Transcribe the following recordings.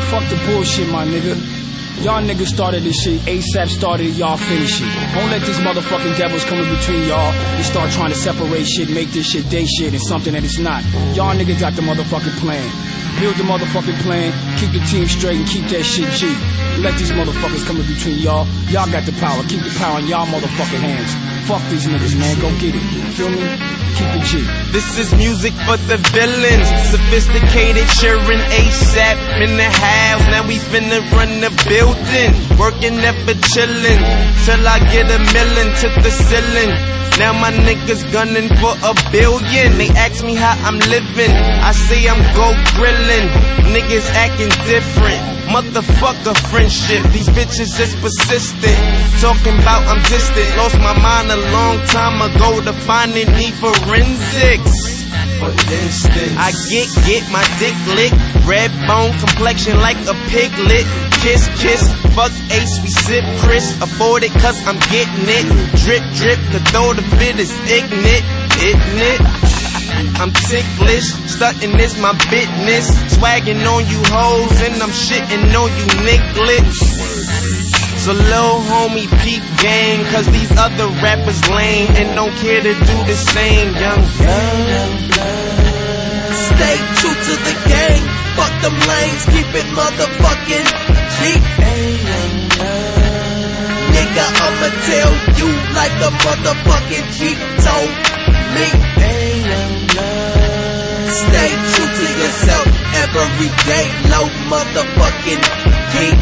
Fuck the bullshit, my nigga. Y'all niggas started this shit, ASAP started it, y'all finish it. Don't let these motherfucking devils come in between y'all and start trying to separate shit, make this shit they shit and something that it's not. Y'all niggas got the motherfucking plan. Build the motherfucking plan, keep the team straight and keep that shit G. Let these motherfuckers come in between y'all. Y'all got the power, keep the power in y'all motherfucking hands. Fuck these niggas, man, go get it. Feel me? Keep it G. This is music for the villains. Sophisticated, cheering ASAP in the house. Now we finna run the building. Working, never chillin'. Till I get $1 million to the ceiling. Now my niggas gunning for $1 billion. They ask me how I'm living. I say I'm go grillin'. Niggas acting different. Motherfucker friendship. These bitches is persistent. Talking about I'm distant. Lost my mind a long time ago to finding need forensics. For instance, I get my dick licked. Red bone complexion like a piglet. Kiss, fuck Ace, we sip Chris. Afford it cause I'm getting it. Drip, the throw the bit is ignorant, isn't it? I'm ticklish, stuntin' is my business. Swaggin' on you hoes and I'm shittin' on you nigglets. So lil' homie peep game, cause these other rappers lame and don't care to do the same. Young blood, stay true to the game. Fuck them lanes, keep it motherfucking G. Nigga, I'ma tell you like a motherfucking G told me. Stay true to yourself every day, low motherfucking key.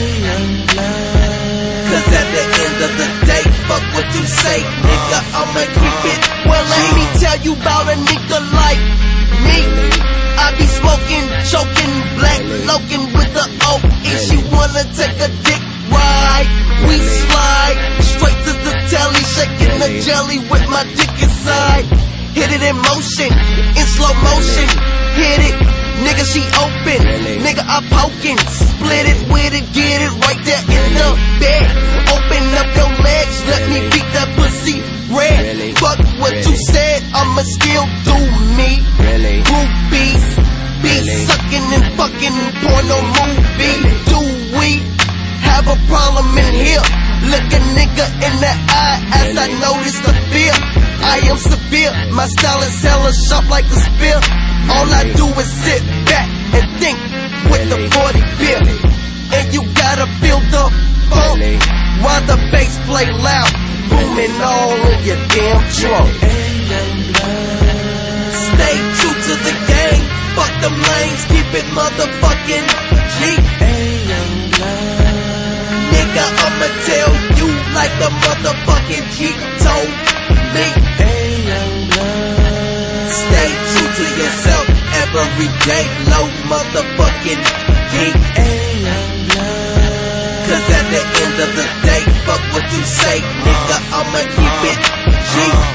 Cause at the end of the day, fuck what you say, nigga, I'ma keep it. Well, let me tell you about a nigga like me. I be smoking, choking, black loking with the O. If she wanna take a dick ride, we slide straight to the telly, shaking the jelly with my dick inside. Hit it in motion, in slow motion. Hit it, nigga, she open. Nigga, I poking. Split it with it, get it right there in the bed. Open up your legs, let me beat that pussy red. Fuck what you said, I'ma still do me. Groupies, be sucking and fucking porno movie. Do we have a problem in here? Look a nigga in the eye as I notice the fear. I am severe, my style is hella sharp like a spear. All I do is sit back and think with the 40 beer. And you gotta feel the funk while the bass play loud, booming all in your damn trunk. Stay true to the game, fuck them lanes, keep it motherfucking G. Nigga, I'ma tell you like a motherfucking G told me. Stay true to yourself every day, low motherfucking key. Cause at the end of the day, fuck what you say, nigga, I'ma keep it G.